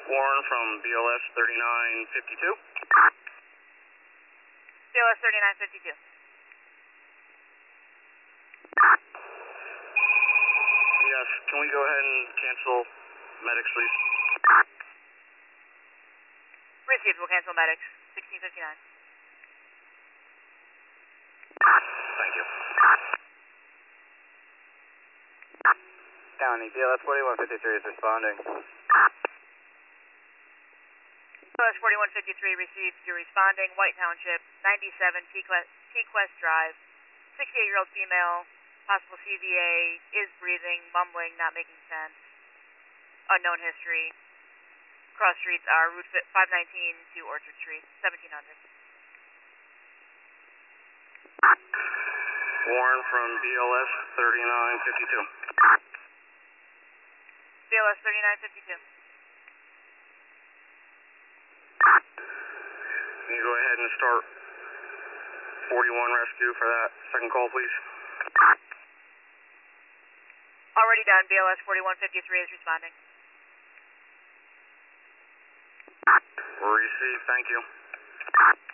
Warren from BLS 3952. BLS 3952. Yes, can we go ahead and cancel medics, please? Received, we'll cancel medics. 1659. Thank you. County, BLS 4153 is responding. BLS 4153 received, you're responding. White Township, 97 T-Quest Drive. 68-year-old female, possible CVA, is breathing, mumbling, not making sense. Unknown history. Cross streets are Route 519 to Orchard Street, 1700. Warren from BLS 3952. BLS 3952. Can you go ahead and start 41 rescue for that second call, please? Already done. BLS 4153 is responding. We'll receive. Thank you.